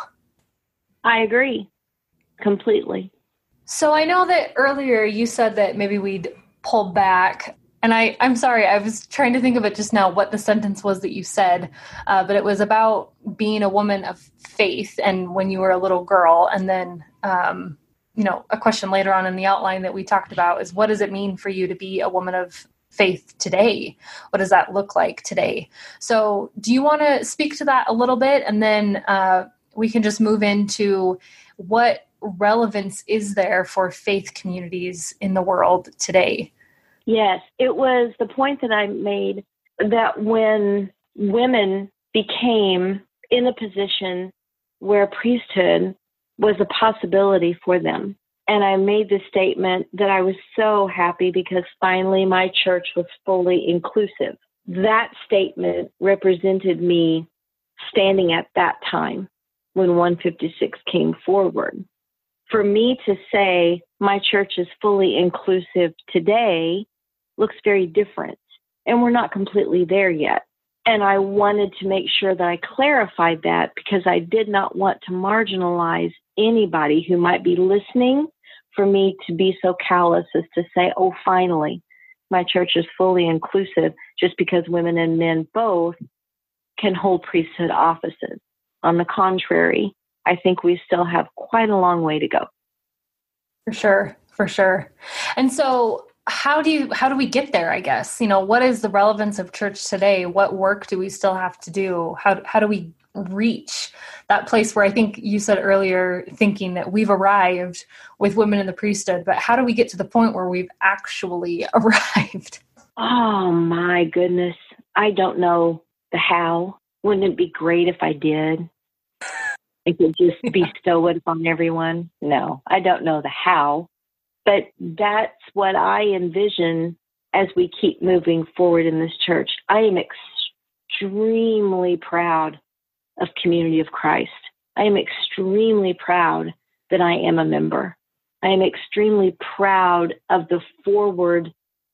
I agree completely. So I know that earlier you said that maybe we'd pull back. And I, I'm sorry, I was trying to think of it just now, what the sentence was that you said, uh, but it was about being a woman of faith and when you were a little girl. And then, um, you know, a question later on in the outline that we talked about is, what does it mean for you to be a woman of faith today? What does that look like today? So do you want to speak to that a little bit? And then uh, we can just move into what relevance is there for faith communities in the world today? Yes, it was the point that I made that when women became in a position where priesthood was a possibility for them. And I made the statement that I was so happy because finally my church was fully inclusive. That statement represented me standing at that time when one fifty-six came forward. For me to say my church is fully inclusive today looks very different, and we're not completely there yet. And I wanted to make sure that I clarified that because I did not want to marginalize anybody who might be listening for me to be so callous as to say, oh, finally, my church is fully inclusive just because women and men both can hold priesthood offices. On the contrary, I think we still have quite a long way to go. For sure, for sure. And so how do you, how do we get there, I guess? You know, what is the relevance of church today? What work do we still have to do? How, how do we reach that place where I think you said earlier, thinking that we've arrived with women in the priesthood, but how do we get to the point where we've actually arrived? Oh my goodness. I don't know the how. Wouldn't it be great if I did? I could just bestow it upon everyone. No, I don't know the how, but that's what I envision as we keep moving forward in this church. I am extremely proud of Community of Christ. I am extremely proud that I am a member. I am extremely proud of the forward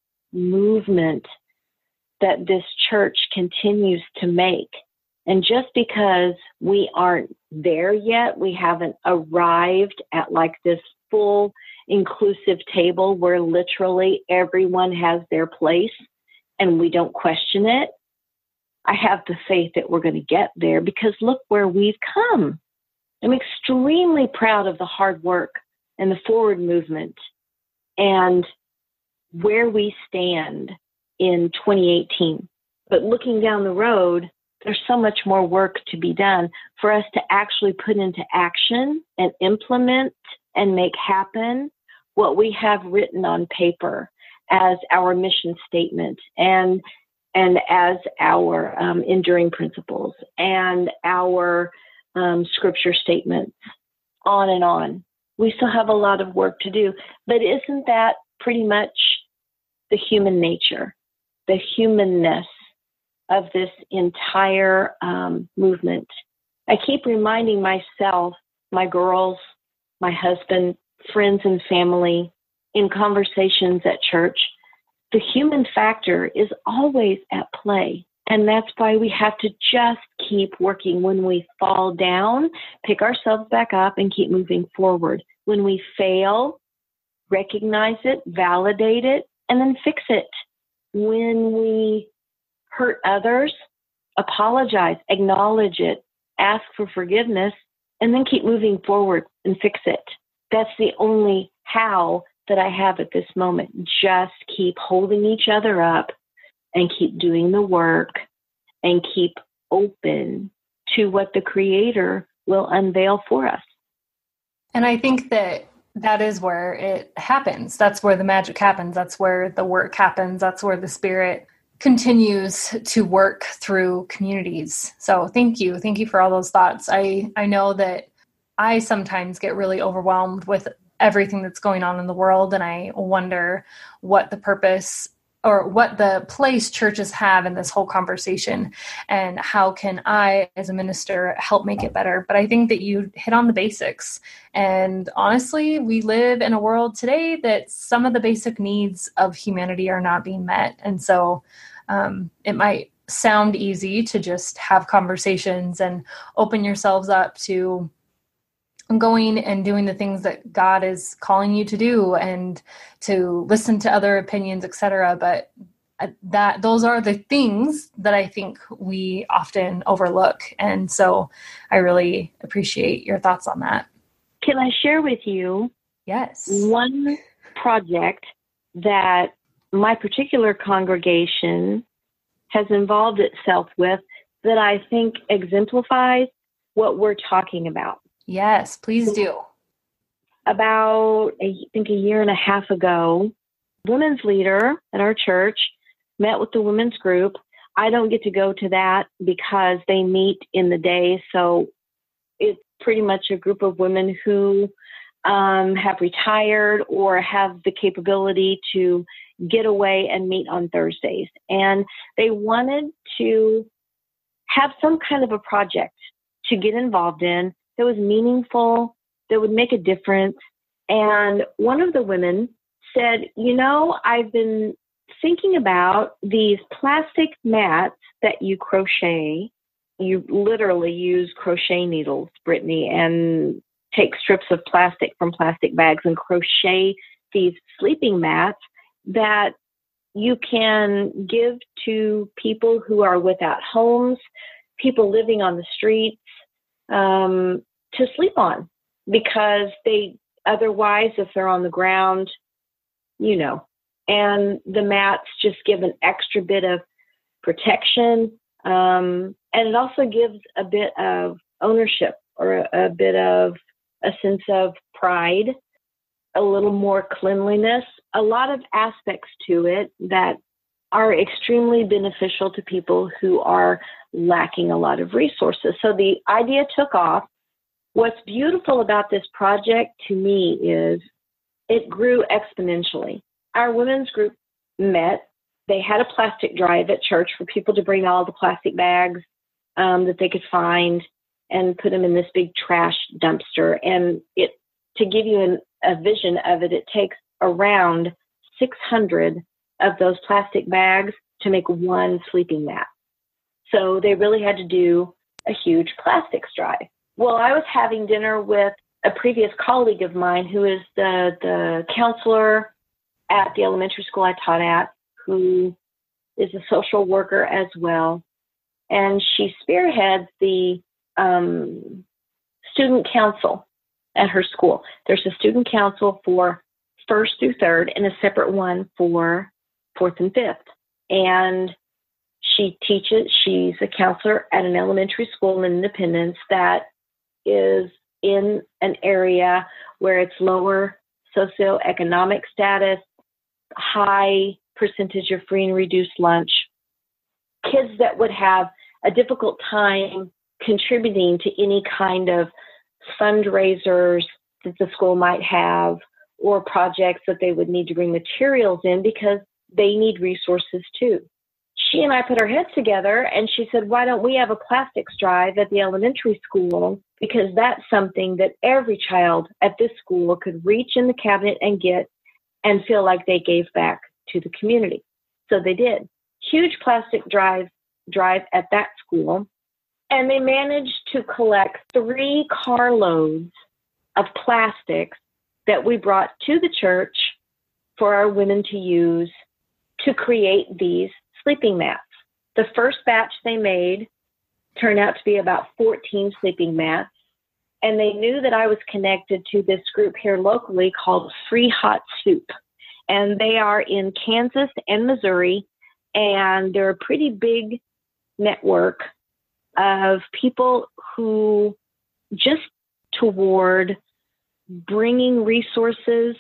movement that this church continues to make. And just because we aren't there yet, we haven't arrived at like this full inclusive table where literally everyone has their place and we don't question it. I have the faith that we're going to get there because look where we've come. I'm extremely proud of the hard work and the forward movement and where we stand in twenty eighteen. But looking down the road, there's so much more work to be done for us to actually put into action and implement and make happen what we have written on paper as our mission statement and and as our um, enduring principles and our um, scripture statements, on and on. We still have a lot of work to do, but isn't that pretty much the human nature, the humanness of this entire um, movement? I keep reminding myself, my girls, my husband, friends and family, in conversations at church, the human factor is always at play. And that's why we have to just keep working. When we fall down, pick ourselves back up and keep moving forward. When we fail, recognize it, validate it, and then fix it. when we hurt others, apologize, acknowledge it, ask for forgiveness, and then keep moving forward and fix it. That's the only how that I have at this moment. Just keep holding each other up and keep doing the work and keep open to what the Creator will unveil for us. And I think that that is where it happens. That's where the magic happens. That's where the work happens. That's where the Spirit continues to work through communities. So thank you. Thank you for all those thoughts. I, I know that I sometimes get really overwhelmed with everything that's going on in the world, and I wonder what the purpose or what the place churches have in this whole conversation, and how can I, as a minister, help make it better. But I think that you hit on the basics. And honestly, we live in a world today that some of the basic needs of humanity are not being met. And so um, it might sound easy to just have conversations and open yourselves up to going and doing the things that God is calling you to do, and to listen to other opinions, et cetera. But that those are the things that I think we often overlook. And so I really appreciate your thoughts on that. Can I share with you Yes. one project that my particular congregation has involved itself with that I think exemplifies what we're talking about? Yes, please do. About, I think, a year and a half ago, women's leader at our church met with the women's group. I don't get to go to that because they meet in the day. So it's pretty much a group of women who um, have retired or have the capability to get away and meet on Thursdays. And they wanted to have some kind of a project to get involved in that was meaningful, that would make a difference. And one of the women said, you know, I've been thinking about these plastic mats that you crochet. You literally use crochet needles, Brittany, and take strips of plastic from plastic bags and crochet these sleeping mats that you can give to people who are without homes, people living on the streets, um, to sleep on, because they otherwise, if they're on the ground, you know, and the mats just give an extra bit of protection. Um, and it also gives a bit of ownership, or a, a bit of a sense of pride, a little more cleanliness, a lot of aspects to it that are extremely beneficial to people who are lacking a lot of resources. So the idea took off. What's beautiful about this project to me is it grew exponentially. Our women's group met. They had a plastic drive at church for people to bring all the plastic bags um, that they could find and put them in this big trash dumpster. And it, to give you an, a vision of it, it takes around six hundred of those plastic bags to make one sleeping mat. So they really had to do a huge plastics drive. Well, I was having dinner with a previous colleague of mine who is the, the counselor at the elementary school I taught at, who is a social worker as well. And she spearheads the um, student council at her school. There's a student council for first through third and a separate one for fourth and fifth. And she teaches, she's a counselor at an elementary school in Independence that is in an area where it's lower socioeconomic status, high percentage of free and reduced lunch, kids that would have a difficult time contributing to any kind of fundraisers that the school might have, or projects that they would need to bring materials in because they need resources too. She and I put our heads together and she said, why don't we have a plastics drive at the elementary school? Because that's something that every child at this school could reach in the cabinet and get and feel like they gave back to the community. So they did. Huge plastic drive drive at that school. And they managed to collect three carloads of plastics that we brought to the church for our women to use to create these sleeping mats. The first batch they made turned out to be about fourteen sleeping mats. And they knew that I was connected to this group here locally called Free Hot Soup. And they are in Kansas and Missouri. And they're a pretty big network of people who just toward bringing resources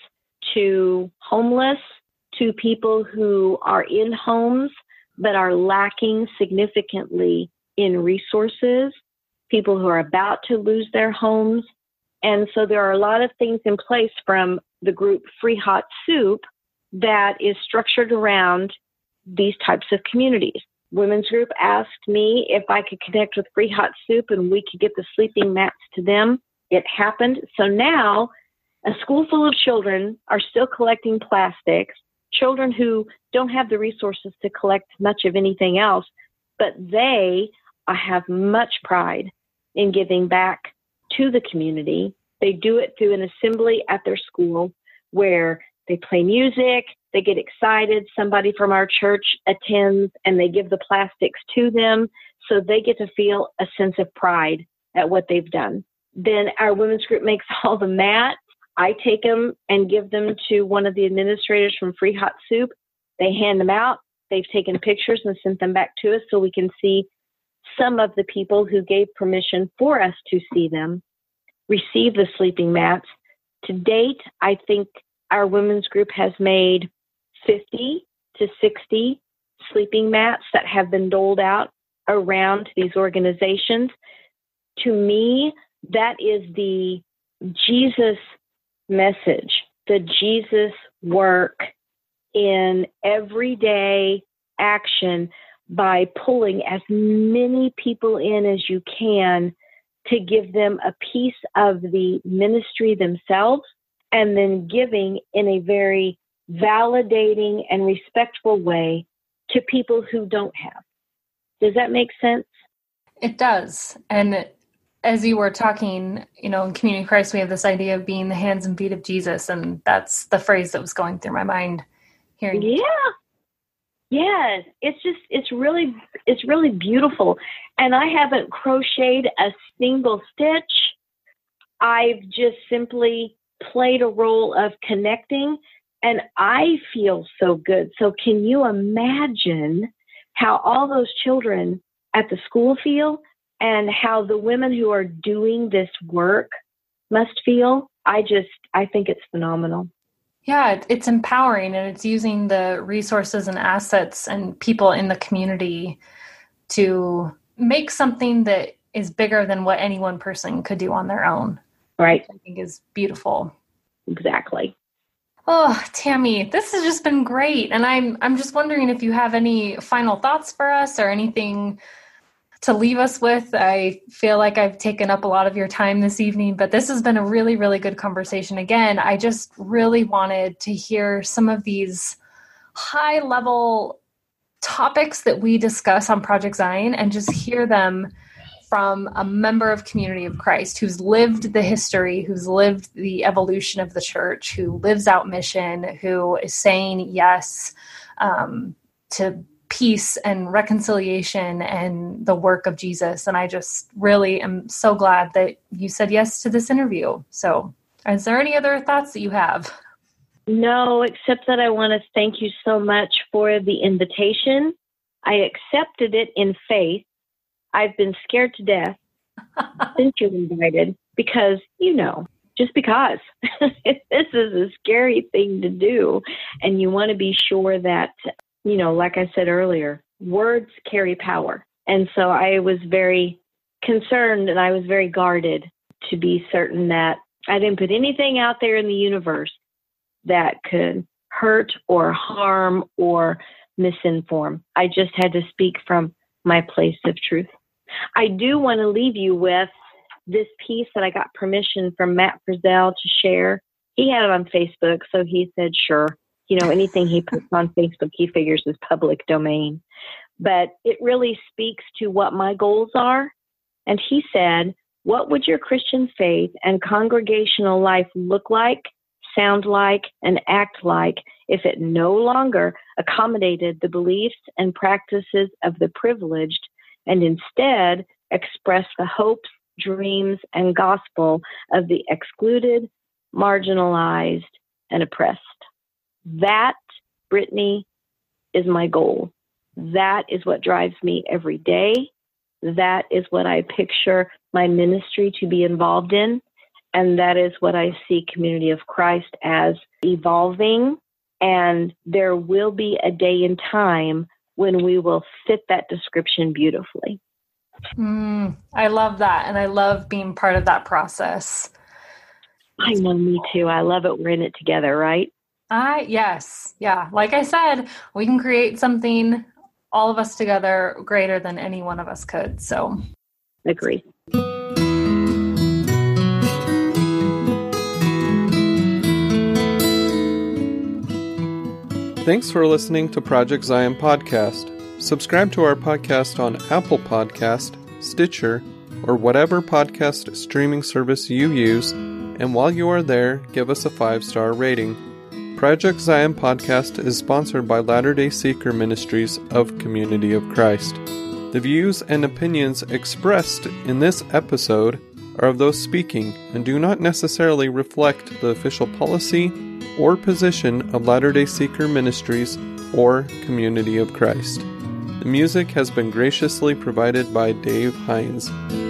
to homeless, to people who are in homes but are lacking significantly in resources, people who are about to lose their homes. And so there are a lot of things in place from the group Free Hot Soup that is structured around these types of communities. Women's group asked me if I could connect with Free Hot Soup and we could get the sleeping mats to them. It happened. So now a school full of children are still collecting plastics, children who don't have the resources to collect much of anything else, but they have much pride in giving back to the community. They do it through an assembly at their school where they play music, they get excited, somebody from our church attends, and they give the plastics to them, so they get to feel a sense of pride at what they've done. Then our women's group makes all the mats. I take them and give them to one of the administrators from Free Hot Soup. They hand them out. They've taken pictures and sent them back to us so we can see some of the people who gave permission for us to see them receive the sleeping mats. To date, I think our women's group has made fifty to sixty sleeping mats that have been doled out around these organizations. To me, that is the Jesus message, the Jesus work in everyday action by pulling as many people in as you can to give them a piece of the ministry themselves, and then giving in a very validating and respectful way to people who don't have. Does that make sense? It does. And as you were talking, you know, in Community of Christ, we have this idea of being the hands and feet of Jesus. And that's the phrase that was going through my mind hearing you. Yeah. Yes. It's just, it's really, it's really beautiful. And I haven't crocheted a single stitch. I've just simply played a role of connecting, and I feel so good. So can you imagine how all those children at the school feel and how the women who are doing this work must feel? I just, I think it's phenomenal. Yeah, it's empowering, and it's using the resources and assets and people in the community to make something that is bigger than what any one person could do on their own. Right. Which I think is beautiful. Exactly. Oh, Tammy, this has just been great. And I'm I'm just wondering if you have any final thoughts for us or anything to leave us with. I feel like I've taken up a lot of your time this evening, but this has been a really, really good conversation. Again, I just really wanted to hear some of these high level topics that we discuss on Project Zion and just hear them from a member of Community of Christ who's lived the history, who's lived the evolution of the church, who lives out mission, who is saying yes um, to peace and reconciliation and the work of Jesus. And I just really am so glad that you said yes to this interview. So is there any other thoughts that you have? No, except that I want to thank you so much for the invitation. I accepted it in faith. I've been scared to death since you invited because, you know, just because this is a scary thing to do. And you want to be sure that, you know, like I said earlier, words carry power. And so I was very concerned and I was very guarded to be certain that I didn't put anything out there in the universe that could hurt or harm or misinform. I just had to speak from my place of truth. I do want to leave you with this piece that I got permission from Matt Frizzell to share. He had it on Facebook, so he said, sure. You know, anything he puts on Facebook, he figures is public domain. But it really speaks to what my goals are. And he said, what would your Christian faith and congregational life look like sound like, and act like if it no longer accommodated the beliefs and practices of the privileged and instead expressed the hopes, dreams, and gospel of the excluded, marginalized, and oppressed. That, Brittany, is my goal. That is what drives me every day. That is what I picture my ministry to be involved in. And that is what I see Community of Christ as evolving. And there will be a day in time when we will fit that description beautifully. Mm, I love that. And I love being part of that process. I know, me too. I love it. We're in it together, right? I, yes. Yeah. Like I said, we can create something, all of us together, greater than any one of us could. So, agree. Thanks for listening to Project Zion Podcast. Subscribe to our podcast on Apple Podcast, Stitcher, or whatever podcast streaming service you use, and while you are there, give us a five-star rating. Project Zion Podcast is sponsored by Latter-day Seeker Ministries of Community of Christ. The views and opinions expressed in this episode are of those speaking and do not necessarily reflect the official policy or position of Latter-day Seeker Ministries or Community of Christ. The music has been graciously provided by Dave Hines.